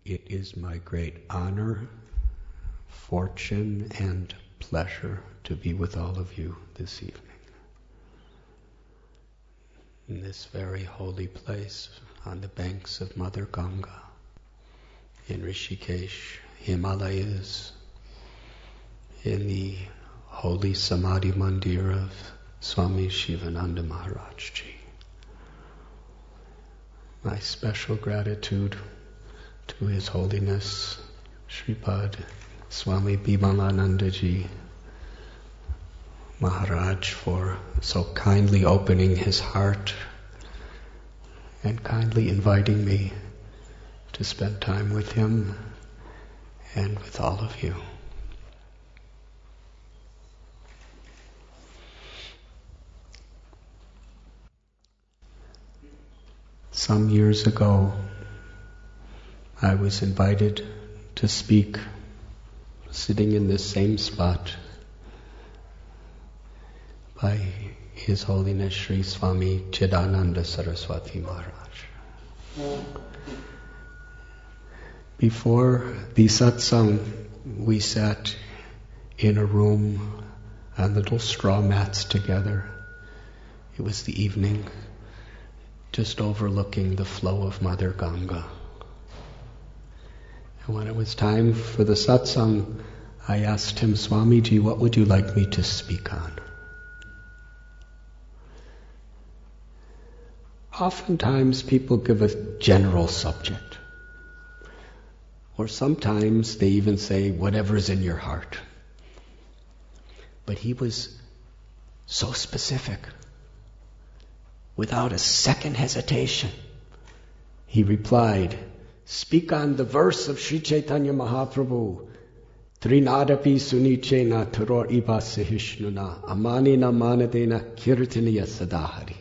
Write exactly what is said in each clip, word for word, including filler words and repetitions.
It is my great honor, fortune, and pleasure to be with all of you this evening. In this very holy place on the banks of Mother Ganga, in Rishikesh, Himalayas, in the holy Samadhi Mandir of Swami Shivananda Maharaj Ji. My special gratitude to His Holiness Sripad Swami Bimalananda Ji Maharaj for so kindly opening his heart and kindly inviting me to spend time with him and with all of you. Some years ago, I was invited to speak, sitting in this same spot, by His Holiness Sri Swami Chidananda Saraswati Maharaj. Before the satsang, we sat in a room on little straw mats together. It was the evening, just overlooking the flow of Mother Ganga. And when it was time for the satsang, I asked him, Swamiji, what would you like me to speak on? Oftentimes people give a general subject. Or sometimes they even say, whatever's in your heart. But he was so specific. Without a second hesitation, he replied, speak on the verse of Sri Chaitanya Mahaprabhu, Trinadapi sunichena taror ibasahishnuna amanina manadena kirtaniya sadahari.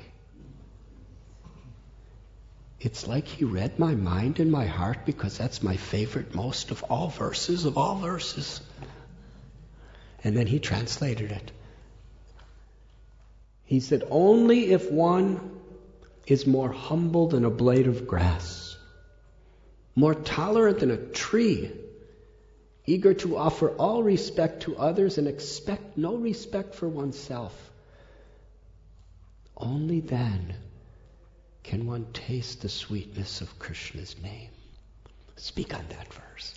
It's like he read my mind and my heart, because that's my favorite most of all verses, of all verses. And then he translated it. He said, only if one is more humble than a blade of grass, more tolerant than a tree, eager to offer all respect to others and expect no respect for oneself, only then can one taste the sweetness of Krishna's name. Speak on that verse.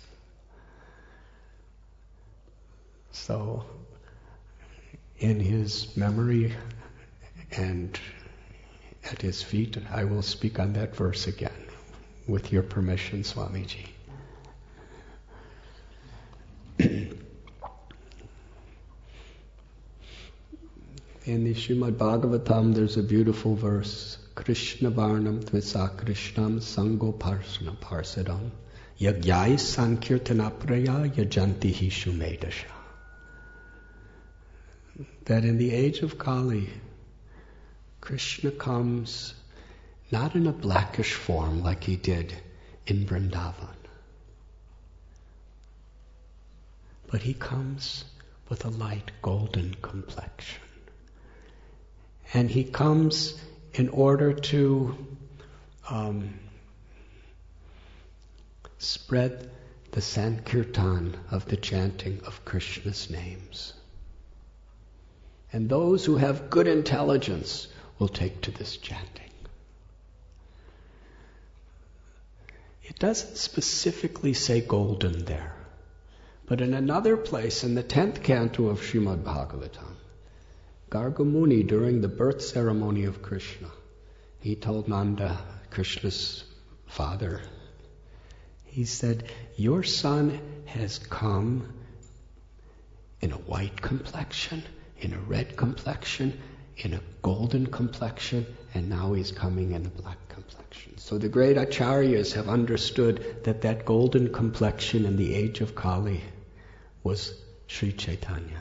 So, in his memory and at his feet, I will speak on that verse again, with your permission, Swamiji. In the Srimad Bhagavatam, there's a beautiful verse, Krishna Varnam Tvisa Krishnam Sango Parsana Parsadam Yagyai Sankirtana Praya Yajantihi Shumedasha. That in the age of Kali, Krishna comes not in a blackish form like he did in Vrindavan, but he comes with a light golden complexion. And he comes in order to um, spread the Sankirtan of the chanting of Krishna's names. And those who have good intelligence will take to this chanting. It doesn't specifically say golden there, but in another place, in the tenth canto of Srimad Bhagavatam, Garga Muni, during the birth ceremony of Krishna, he told Nanda, Krishna's father, he said, your son has come in a white complexion, in a red complexion, in a golden complexion, and now he's coming in a black complexion. So the great acharyas have understood that that golden complexion in the age of Kali was Sri Chaitanya.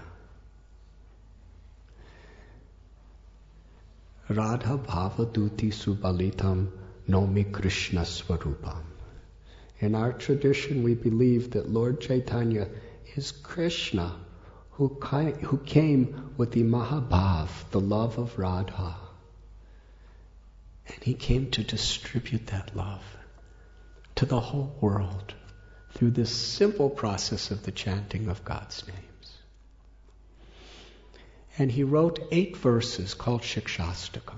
Radha Bhava Duti Subalitam Nomi Krishna Swarupam. In our tradition, we believe that Lord Chaitanya is Krishna, who who came with the Mahabhav, the love of Radha. And he came to distribute that love to the whole world, through this simple process of the chanting of God's names. And he wrote eight verses called Shikshastakam.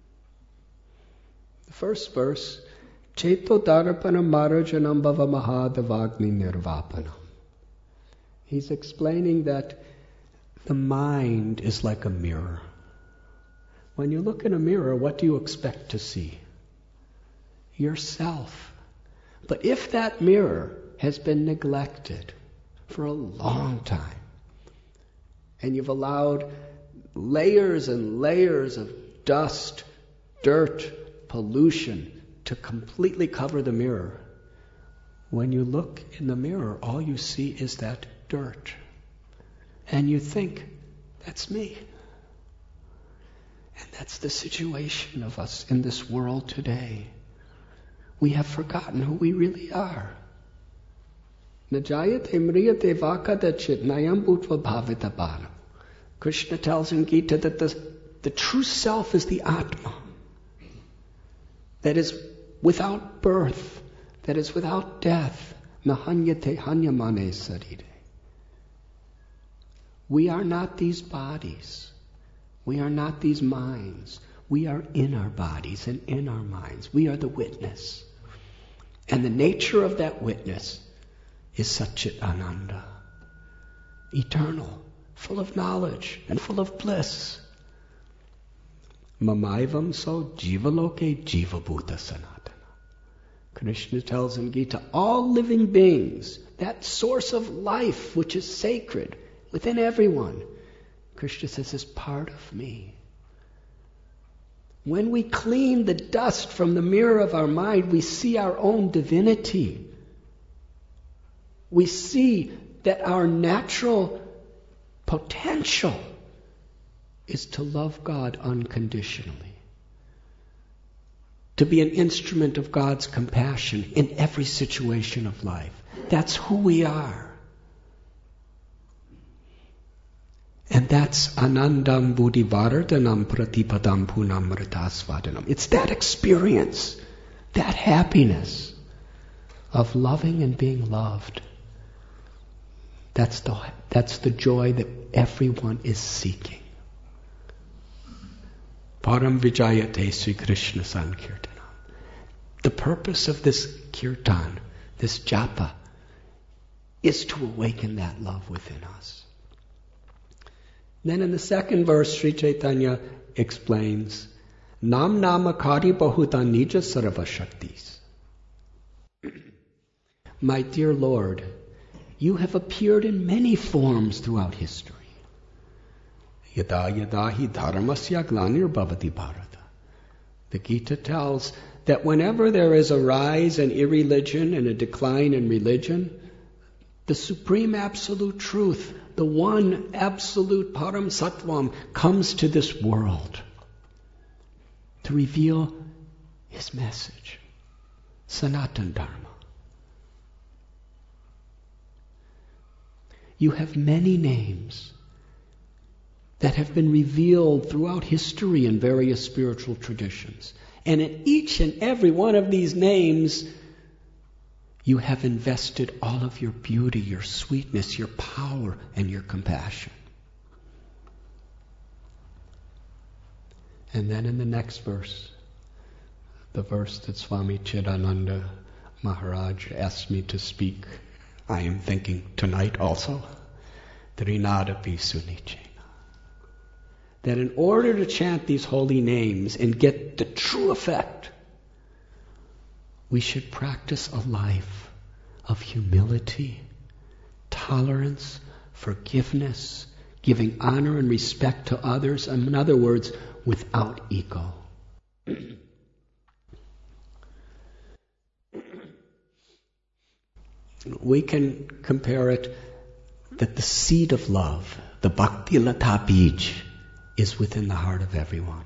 The first verse, Cheto Darapanam Marajanam Bhava Mahadavagni Nirvapanam. He's explaining that the mind is like a mirror. When you look in a mirror, what do you expect to see? Yourself. But if that mirror has been neglected for a long time, and you've allowed layers and layers of dust, dirt, pollution to completely cover the mirror, when you look in the mirror, all you see is that dirt. And you think, that's me. And that's the situation of us in this world today. We have forgotten who we really are. Najayate mriyate vakadachit nayam bhutva bhavitapanam. Krishna tells in Gita that the, the true self is the Atma, that is without birth, that is without death. Nahanyate hanyamane sarire. We are not these bodies. We are not these minds. We are in our bodies and in our minds. We are the witness. And the nature of that witness is Satchit Ananda, eternal, full of knowledge and full of bliss. Mamaivam so jivaloke jivabhuta sanatana. Krishna tells in Gita, all living beings, that source of life which is sacred within everyone, Krishna says, is part of me. When we clean the dust from the mirror of our mind, we see our own divinity. We see that our natural potential is to love God unconditionally, to be an instrument of God's compassion in every situation of life. That's who we are. And that's anandam buddhivardhanam pratipadam punamritasvadanam. It's that experience, that happiness of loving and being loved. That's the, that's the joy that everyone is seeking. Param vijayate Sri Krishna Sankirtanam. The purpose of this kirtan, this japa, is to awaken that love within us. Then in the second verse, Sri Chaitanya explains, Nam nama kari bahuta nija sarva shaktis. My dear Lord, you have appeared in many forms throughout history. Yada yada hi dharmasya glanir bhavati bharata. The Gita tells that whenever there is a rise in irreligion and a decline in religion, the supreme absolute truth, the one absolute param sattvam, comes to this world to reveal his message, Sanatana Dharma. You have many names that have been revealed throughout history in various spiritual traditions. And in each and every one of these names, you have invested all of your beauty, your sweetness, your power, and your compassion. And then in the next verse, the verse that Swami Chidananda Maharaj asked me to speak, I am thinking tonight also, Trinadapi Sunichena. That in order to chant these holy names and get the true effect, we should practice a life of humility, tolerance, forgiveness, giving honor and respect to others, and in other words, without ego. We can compare it that the seed of love, the bhakti lata bij, is within the heart of everyone.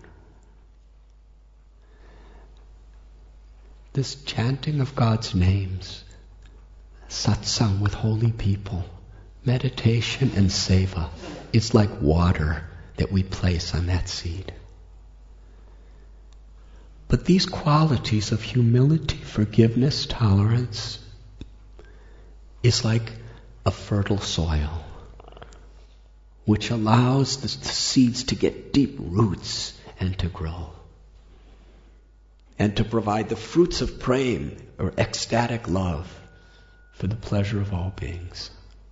This chanting of God's names, satsang with holy people, meditation and seva, is like water that we place on that seed. But these qualities of humility, forgiveness, tolerance, is like a fertile soil, which allows the seeds to get deep roots and to grow, and to provide the fruits of prema, or ecstatic love, for the pleasure of all beings.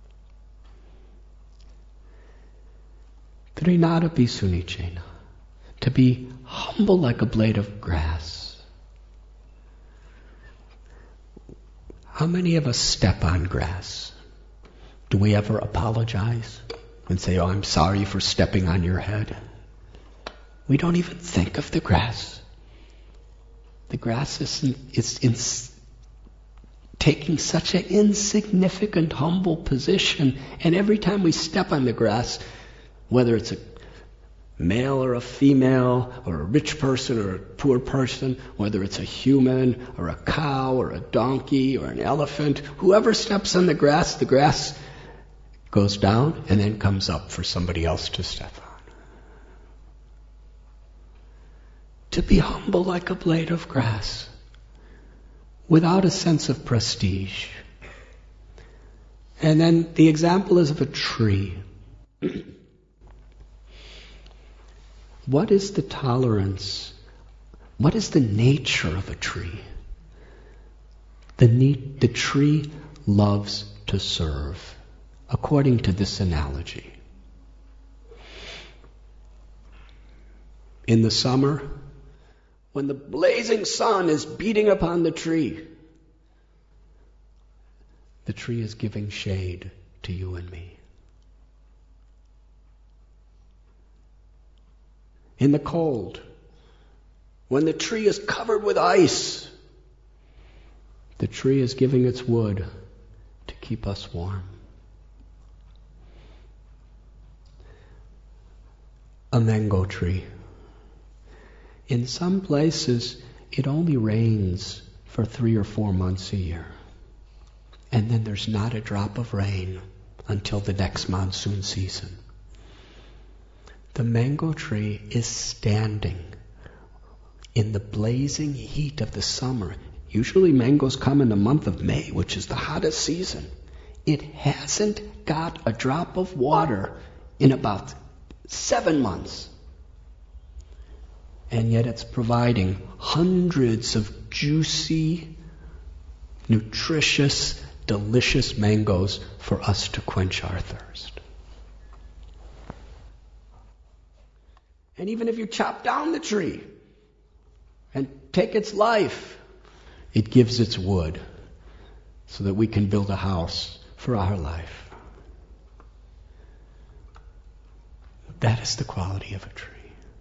Trinadapi sunichena, to be humble like a blade of grass. How many of us step on grass? Do we ever apologize and say, oh, I'm sorry for stepping on your head? We don't even think of the grass. The grass is, in, is in, taking such an insignificant, humble position, and every time we step on the grass, whether it's a male or a female, or a rich person or a poor person, whether it's a human or a cow or a donkey or an elephant, whoever steps on the grass, the grass goes down and then comes up for somebody else to step on. To be humble like a blade of grass, without a sense of prestige. And then the example is of a tree. What is the tolerance? What is the nature of a tree? The, ne- the tree loves to serve, according to this analogy. In the summer, when the blazing sun is beating upon the tree, the tree is giving shade to you and me. In the cold, when the tree is covered with ice, the tree is giving its wood to keep us warm. A mango tree. In some places, it only rains for three or four months a year. And then there's not a drop of rain until the next monsoon season. The mango tree is standing in the blazing heat of the summer. Usually mangoes come in the month of May, which is the hottest season. It hasn't got a drop of water in about seven months. And yet it's providing hundreds of juicy, nutritious, delicious mangoes for us to quench our thirst. And even if you chop down the tree and take its life, it gives its wood so that we can build a house for our life. That is the quality of a tree.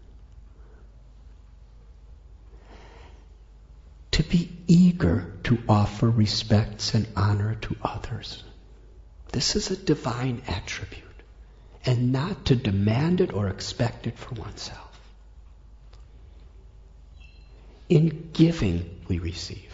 To be eager to offer respects and honor to others. This is a divine attribute. And not to demand it or expect it for oneself. In giving, we receive.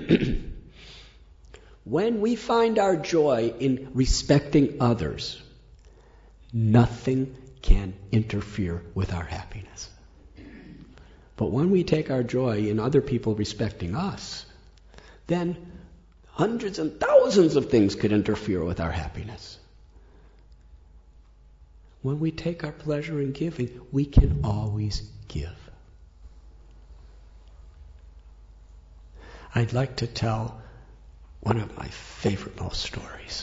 When we find our joy in respecting others, nothing can interfere with our happiness. But when we take our joy in other people respecting us, then hundreds and thousands of things could interfere with our happiness. When we take our pleasure in giving, we can always give. I'd like to tell one of my favorite most stories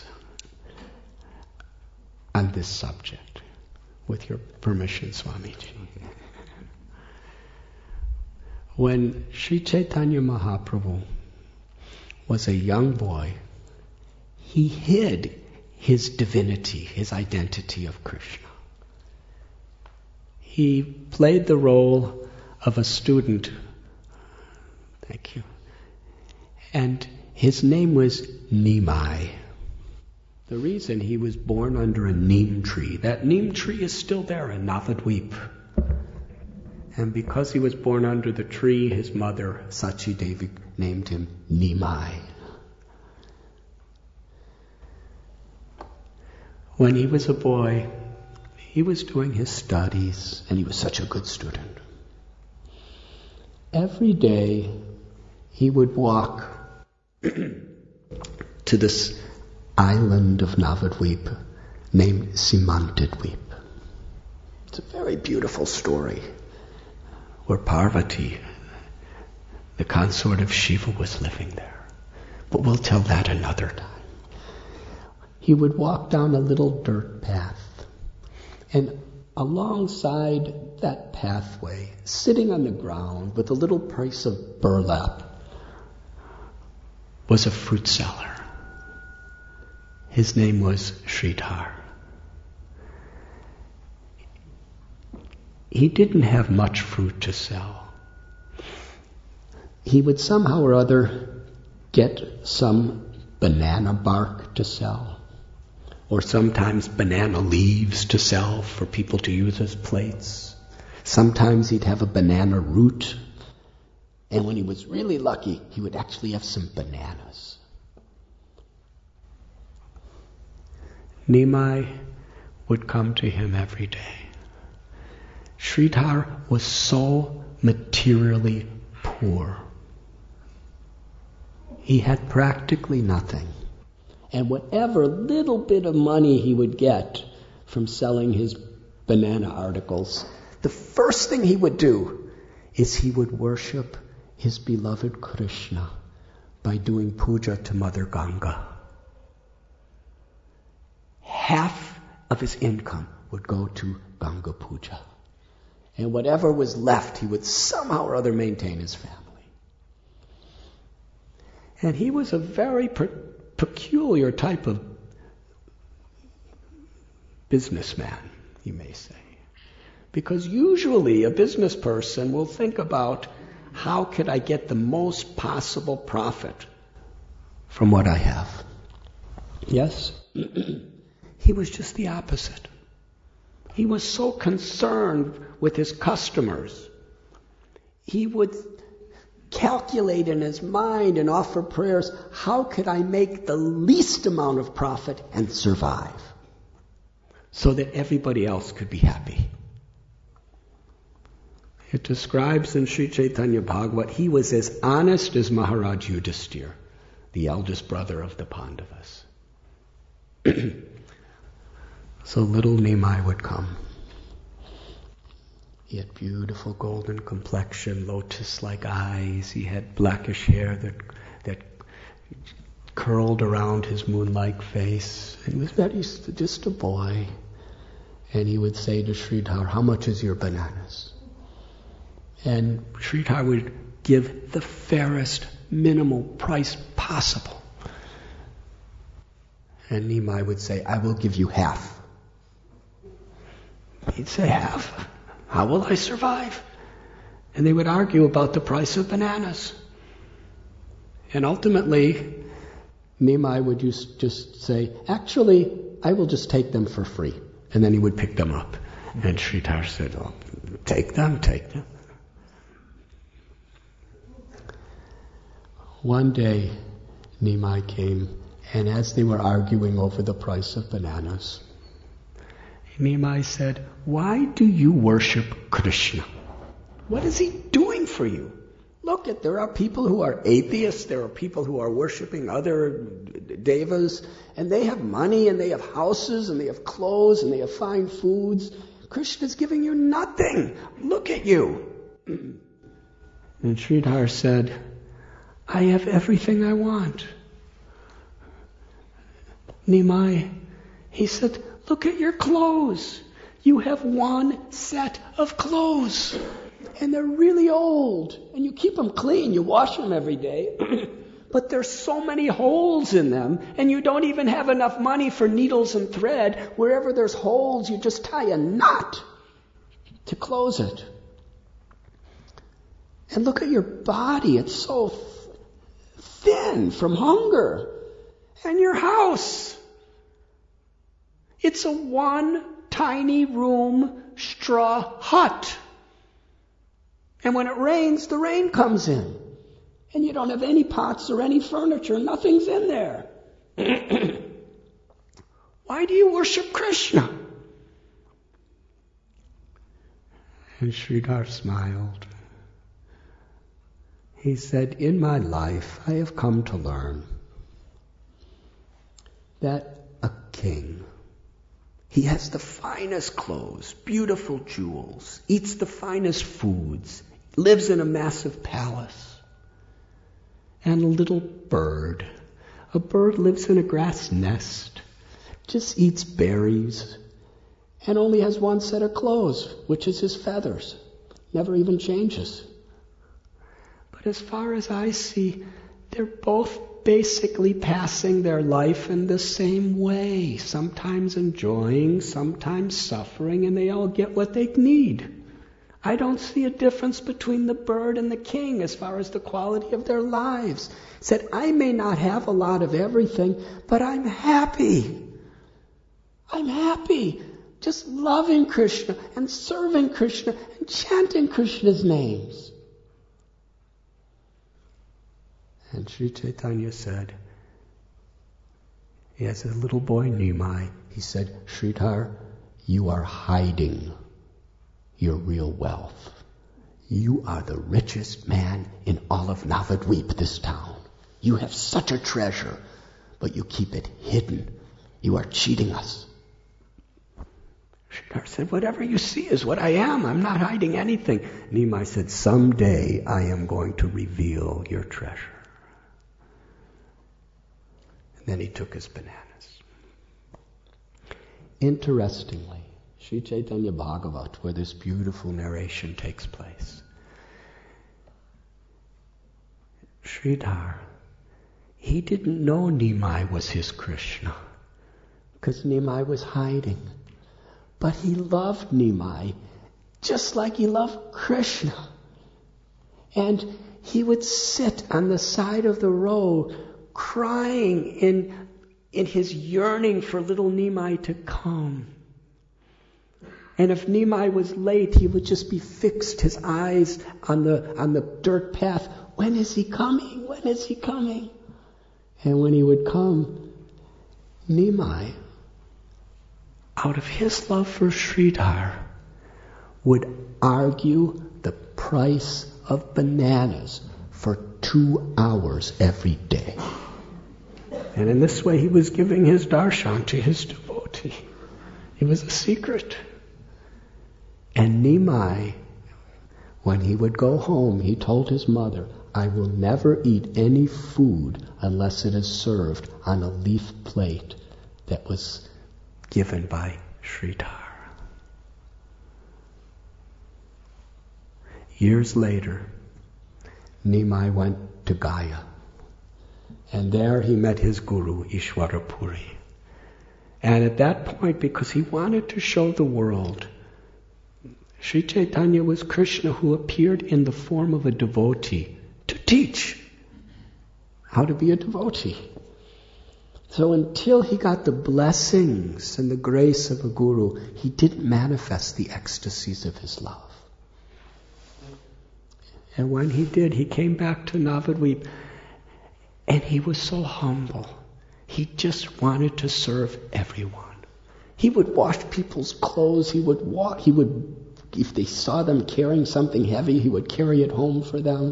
on this subject, with your permission, Swamiji. When Sri Chaitanya Mahaprabhu was a young boy, he hid his divinity, his identity of Krishna. He played the role of a student. Thank you. And his name was Nimai. The reason he was born under a neem tree, that neem tree is still there in Navadvip. And because he was born under the tree, his mother, Sachi Devi, named him Nimai. When he was a boy, he was doing his studies, and he was such a good student. Every day, he would walk to this island of Navadvip named Simantadvip. It's a very beautiful story where Parvati, the consort of Shiva, was living there. But we'll tell that another time. He would walk down a little dirt path, and alongside that pathway, sitting on the ground with a little piece of burlap, was a fruit seller. His name was Sridhar. He didn't have much fruit to sell. He would somehow or other get some banana bark to sell, or sometimes banana leaves to sell for people to use as plates. Sometimes he'd have a banana root, and when he was really lucky, he would actually have some bananas. Nimai would come to him every day. Sridhar was so materially poor. He had practically nothing. And whatever little bit of money he would get from selling his banana articles, the first thing he would do is he would worship his beloved Krishna by doing puja to Mother Ganga. Half of his income would go to Ganga puja. And whatever was left, he would somehow or other maintain his family. And he was a very per- peculiar type of businessman, you may say. Because usually a business person will think about, how could I get the most possible profit from what I have? Yes? He was just the opposite. He was so concerned with his customers. He would calculate in his mind and offer prayers, how could I make the least amount of profit and survive so that everybody else could be happy? It describes in Sri Chaitanya Bhagavat, he was as honest as Maharaj Yudhisthira, the eldest brother of the Pandavas. So little Nimai would come. He had beautiful golden complexion, lotus-like eyes. He had blackish hair that that curled around his moon-like face. And he was very, just a boy. And he would say to Sridhar, how much is your bananas? And Sridhar would give the fairest minimal price possible. And Nimai would say, I will give you half. He'd say, half? How will I survive? And they would argue about the price of bananas. And ultimately, Nimai would just, just say, actually, I will just take them for free. And then he would pick them up. And Sridhar said, oh, take them, take them. One day, Nimai came, and as they were arguing over the price of bananas, Nimai said, why do you worship Krishna? What is he doing for you? Look, at there are people who are atheists, there are people who are worshiping other devas, and they have money, and they have houses, and they have clothes, and they have fine foods. Krishna's giving you nothing. Look at you. And Sridhar said, I have everything I want. Nimai, he said, look at your clothes. You have one set of clothes. And they're really old. And you keep them clean. You wash them every day. But there's so many holes in them. And you don't even have enough money for needles and thread. Wherever there's holes, you just tie a knot to close it. And look at your body. It's so thin from hunger. And your house. It's a one tiny room straw hut. And when it rains, the rain comes in. And you don't have any pots or any furniture. Nothing's in there. Why do you worship Krishna? And Sridhar smiled. He said, in my life, I have come to learn that a king, he has the finest clothes, beautiful jewels, eats the finest foods, lives in a massive palace. And a little bird, a bird lives in a grass nest, just eats berries, and only has one set of clothes, which is his feathers. Never even changes. But as far as I see, they're both basically passing their life in the same way, sometimes enjoying, sometimes suffering, and they all get what they need. I don't see a difference between the bird and the king as far as the quality of their lives. He said, I may not have a lot of everything, but I'm happy. I'm happy just loving Krishna and serving Krishna and chanting Krishna's names. And Sri Chaitanya said, as a little boy, Nimai, he said, Sridhar, you are hiding your real wealth. You are the richest man in all of Navadvip, this town. You have such a treasure, but you keep it hidden. You are cheating us. Sridhar said, whatever you see is what I am. I'm not hiding anything. Nimai said, someday I am going to reveal your treasure. And then he took his bananas. Interestingly, Sri Chaitanya Bhagavat, where this beautiful narration takes place, Sridhar, he didn't know Nimai was his Krishna, because Nimai was hiding. But he loved Nimai just like he loved Krishna. And he would sit on the side of the road crying in, in his yearning for little Nimai to come. And if Nimai was late, he would just be fixed, his eyes on the, on the dirt path. When is he coming? When is he coming? And when he would come, Nimai, out of his love for Sridhar, would argue the price of bananas for two hours every day. And in this way he was giving his darshan to his devotee. It was a secret. And Nimai, when he would go home, he told his mother, I will never eat any food unless it is served on a leaf plate that was given by Sridhar. Years later, Nimai went to Gaya, and there he met his guru, Ishwarapuri. And at that point, because he wanted to show the world, Sri Chaitanya was Krishna who appeared in the form of a devotee to teach how to be a devotee. So until he got the blessings and the grace of a guru, he didn't manifest the ecstasies of his love. And when he did, he came back to Navadvip, and he was so humble. He just wanted to serve everyone. He would wash people's clothes. He would walk. He would, if they saw them carrying something heavy, he would carry it home for them.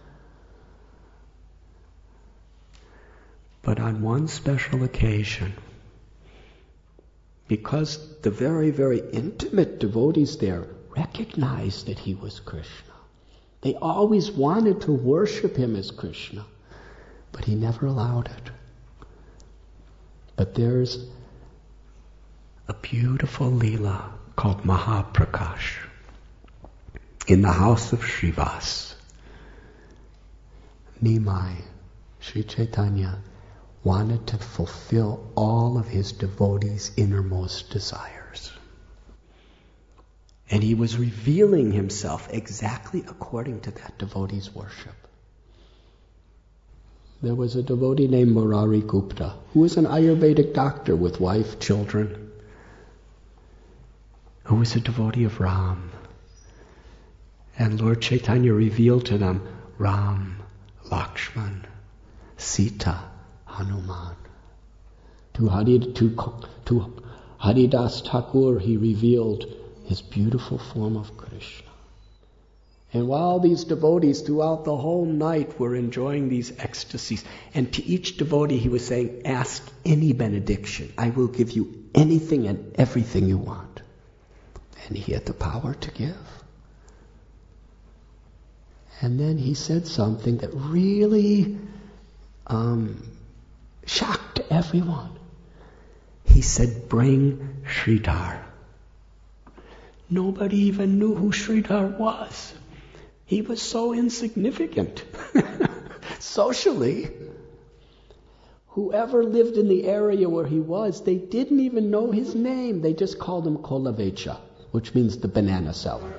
But on one special occasion, because the very, very intimate devotees there recognized that he was Krishna, they always wanted to worship him as Krishna, but he never allowed it. But there's a beautiful Leela called Mahaprakash in the house of Srivas. Nimai, Sri Chaitanya, wanted to fulfill all of his devotees' innermost desires. And he was revealing himself exactly according to that devotee's worship. There was a devotee named Murari Gupta, who was an Ayurvedic doctor with wife, children, who was a devotee of Ram. And Lord Chaitanya revealed to them Ram, Lakshman, Sita, Hanuman. To, Hari, to, to Haridas Thakur he revealed his beautiful form of Krishna. And while these devotees throughout the whole night were enjoying these ecstasies, and to each devotee he was saying, ask any benediction. I will give you anything and everything you want. And he had the power to give. And then he said something that really um, shocked everyone. He said, bring Sridhar. Nobody even knew who Sridhar was. He was so insignificant. Socially, whoever lived in the area where he was, they didn't even know his name. They just called him Kolavecha, which means the banana seller.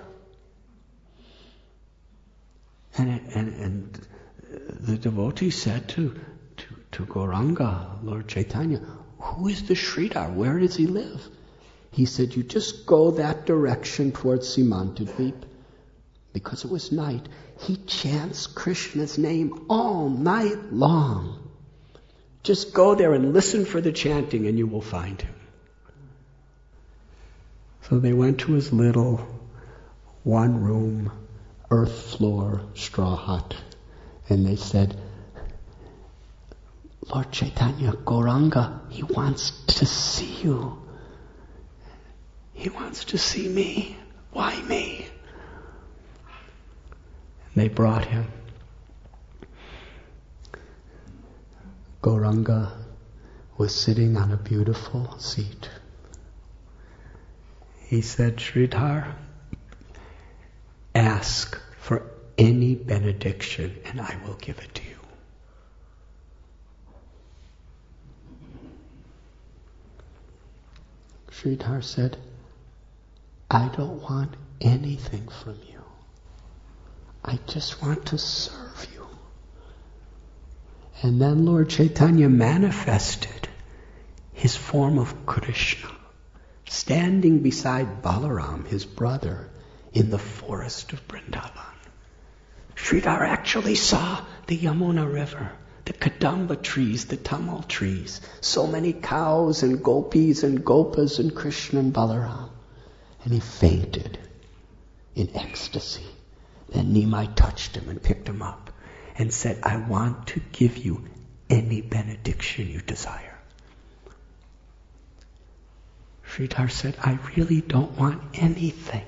And, and, and the devotee said to, to, to Gauranga, Lord Chaitanya, who is the Sridhar? Where does he live? He said, you just go that direction towards Simantadweep. Because it was night, he chants Krishna's name all night long. Just go there and listen for the chanting and you will find him. So they went to his little one-room, earth-floor straw hut. And they said, Lord Chaitanya, Gauranga, he wants to see you. He wants to see me. Why me? They brought him. Gauranga was sitting on a beautiful seat. He said, Sridhar, ask for any benediction and I will give it to you. Sridhar said, I don't want anything from you. I just want to serve you. And then Lord Chaitanya manifested his form of Krishna, standing beside Balaram, his brother, in the forest of Vrindavan. Sridhar actually saw the Yamuna river, the Kadamba trees, the Tamal trees, so many cows and gopis and gopas and Krishna and Balaram. And he fainted in ecstasy. Then Nimai touched him and picked him up and said, I want to give you any benediction you desire. Sridhar said, I really don't want anything.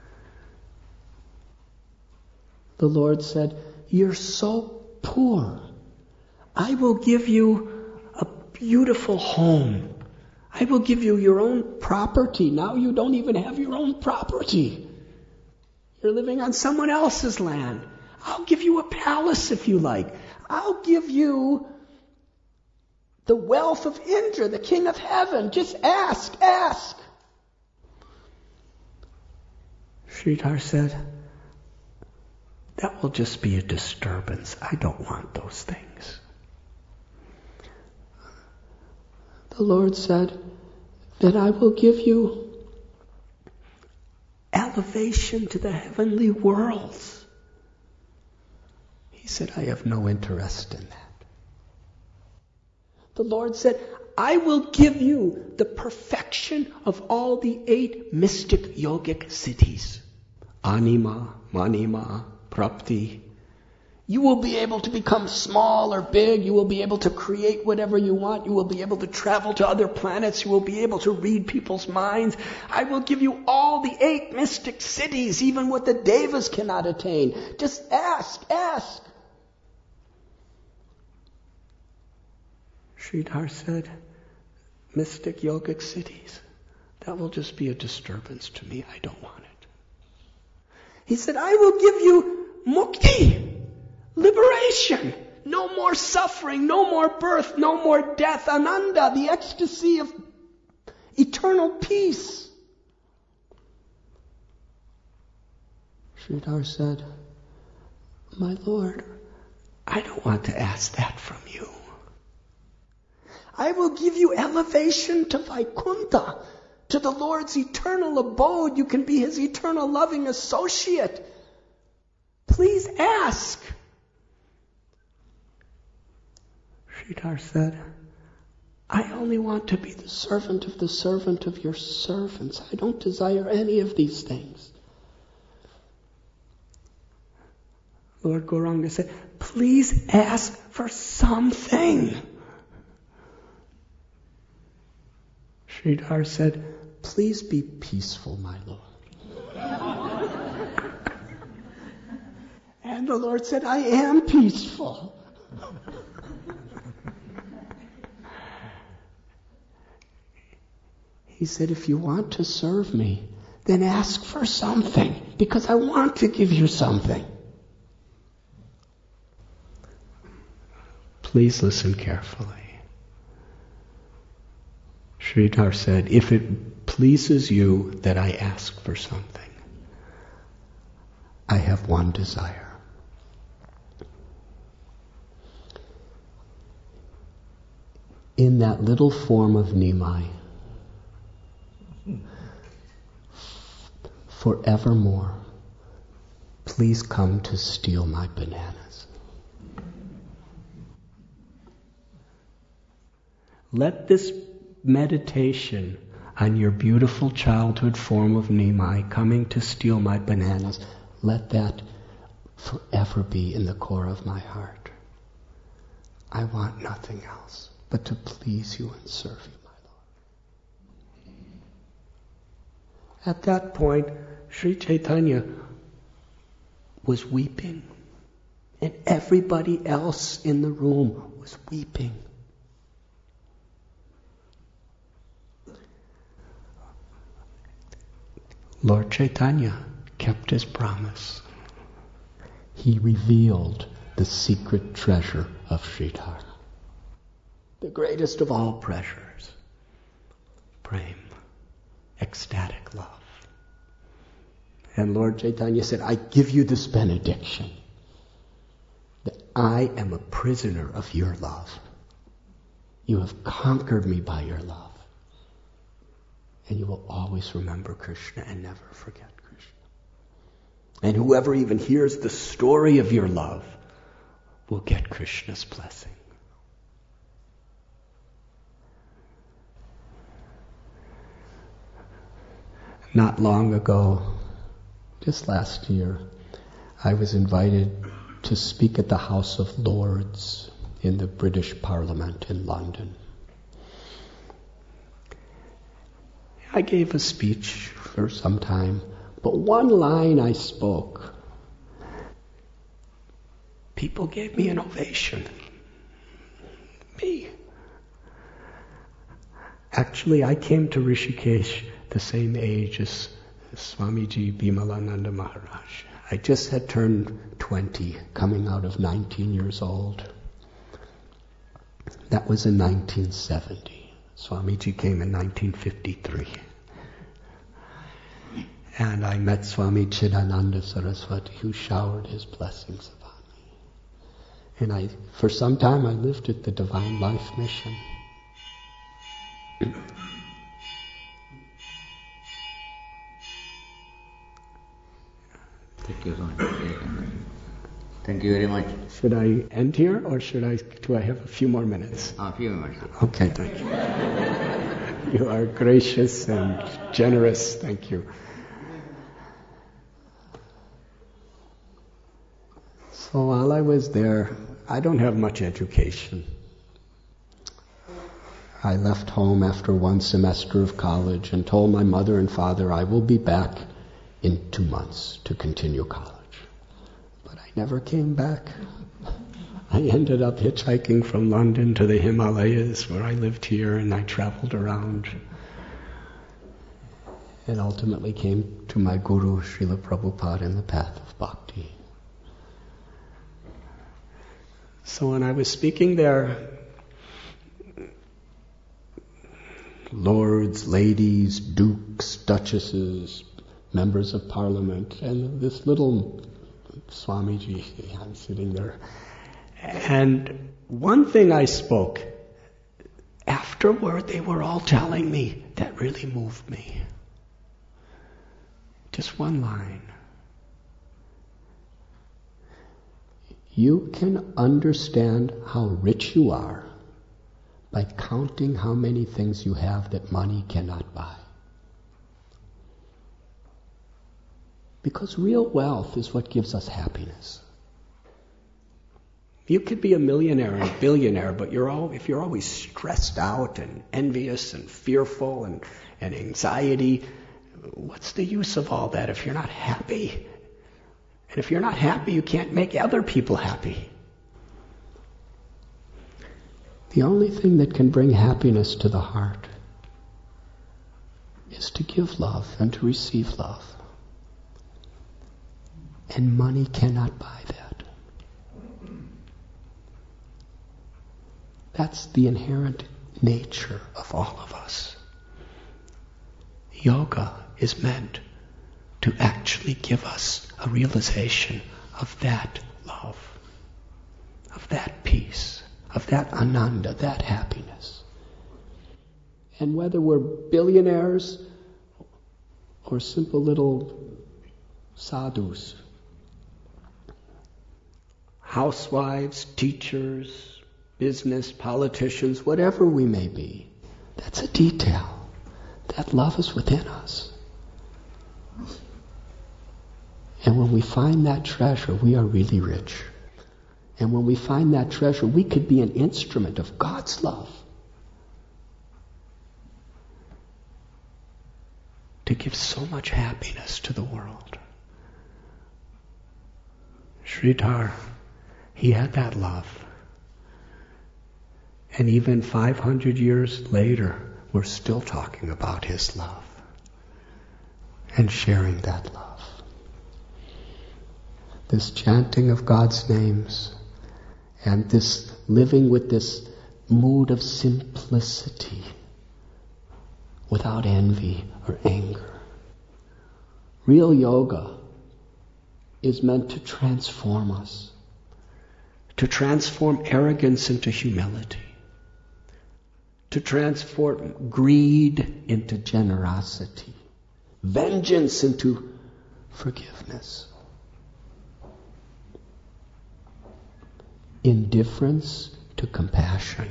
The Lord said, you're so poor. I will give you a beautiful home. I will give you your own property. Now you don't even have your own property. You're living on someone else's land. I'll give you a palace if you like. I'll give you the wealth of Indra, the king of heaven. Just ask, ask. Sridhar said, that will just be a disturbance. I don't want those things. The Lord said, then I will give you elevation to the heavenly worlds. He said, I have no interest in that. The Lord said, I will give you the perfection of all the eight mystic yogic cities. Anima, Manima, Prapti. You will be able to become small or big. You will be able to create whatever you want. You will be able to travel to other planets. You will be able to read people's minds. I will give you all the eight mystic cities, even what the devas cannot attain. Just ask, ask. Sridhar said, mystic yogic cities, that will just be a disturbance to me. I don't want it. He said, I will give you mukti. Liberation. No more suffering, no more birth, no more death. Ananda, the ecstasy of eternal peace. Sridhar said, my Lord, I don't want to ask that from you. I will give you elevation to Vaikuntha, to the Lord's eternal abode. You can be his eternal loving associate. Please ask. Sridhar said, I only want to be the servant of the servant of your servants. I don't desire any of these things. Lord Gauranga said, please ask for something. Sridhar said, please be peaceful, my Lord. And the Lord said, I am peaceful. He said, if you want to serve me, then ask for something, because I want to give you something. Please listen carefully. Sridhar said, if it pleases you that I ask for something, I have one desire. In that little form of Nimai, forevermore, please come to steal my bananas. Let this meditation on your beautiful childhood form of Nimai coming to steal my bananas, let that forever be in the core of my heart. I want nothing else but to please you and serve you, my Lord. At that point, Sri Chaitanya was weeping, and everybody else in the room was weeping. Lord Chaitanya kept his promise. He revealed the secret treasure of Sridhar. The greatest of all treasures, prem, ecstatic love. And Lord Chaitanya said, I give you this benediction, that I am a prisoner of your love. You have conquered me by your love. And you will always remember Krishna and never forget Krishna. And whoever even hears the story of your love will get Krishna's blessing. Not long ago, just last year, I was invited to speak at the House of Lords in the British Parliament in London. I gave a speech for some time, but one line I spoke, people gave me an ovation. Me. Actually, I came to Rishikesh the same age as Swamiji Bimalananda Maharaj. I just had turned twenty, coming out of nineteen years old. That was in nineteen seventy. Swamiji came in nineteen fifty-three. And I met Swami Chidananda Saraswati, who showered his blessings upon me. And I, for some time, I lived at the Divine Life Mission. Thank you so much. Thank you very much. Should I end here, or should I? Do I have a few more minutes? A few minutes. Okay, thank you. You are gracious and generous. Thank you. So while I was there, I don't have much education. I left home after one semester of college and told my mother and father I will be back in two months to continue college. But I never came back. I ended up hitchhiking from London to the Himalayas, where I lived here, and I traveled around. And ultimately came to my guru, Srila Prabhupada, in the path of bhakti. So when I was speaking there, lords, ladies, dukes, duchesses, members of parliament, and this little Swamiji, I'm sitting there. And one thing I spoke, afterward they were all telling me, that really moved me. Just one line. You can understand how rich you are by counting how many things you have that money cannot buy. Because real wealth is what gives us happiness. You could be a millionaire and a billionaire, but you're all, if you're always stressed out and envious and fearful and, and anxiety, what's the use of all that if you're not happy? And if you're not happy, you can't make other people happy. The only thing that can bring happiness to the heart is to give love and to receive love. And money cannot buy that. That's the inherent nature of all of us. Yoga is meant to actually give us a realization of that love, of that peace, of that ananda, that happiness. And whether we're billionaires or simple little sadhus, housewives, teachers, business, politicians, whatever we may be, that's a detail. That love is within us. And when we find that treasure, we are really rich. And when we find that treasure, we could be an instrument of God's love to give so much happiness to the world. Sridhar, he had that love. And even five hundred years later, we're still talking about his love and sharing that love. This chanting of God's names and this living with this mood of simplicity without envy or anger. Real yoga is meant to transform us, to transform arrogance into humility, to transform greed into generosity, vengeance into forgiveness, indifference to compassion,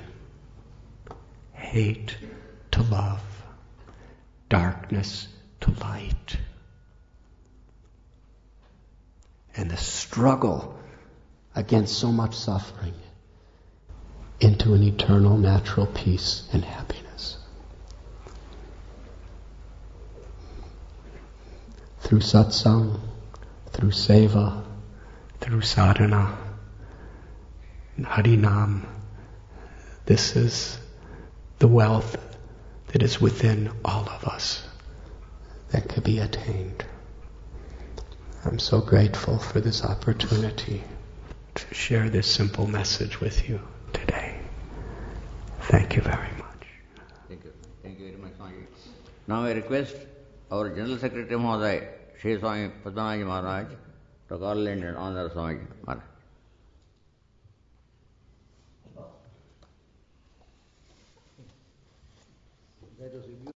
hate to love, darkness to light, and the struggle against so much suffering into an eternal natural peace and happiness. Through satsang, through seva, through sadhana, and harinam, this is the wealth that is within all of us that can be attained. I'm so grateful for this opportunity to share this simple message with you today. Thank you very much. Thank you. Thank you very much, Swami. Now I request our General Secretary Mahoday, Shri Swami Padmanabh Maharaj, to call in and honor Swami Maharaj. That was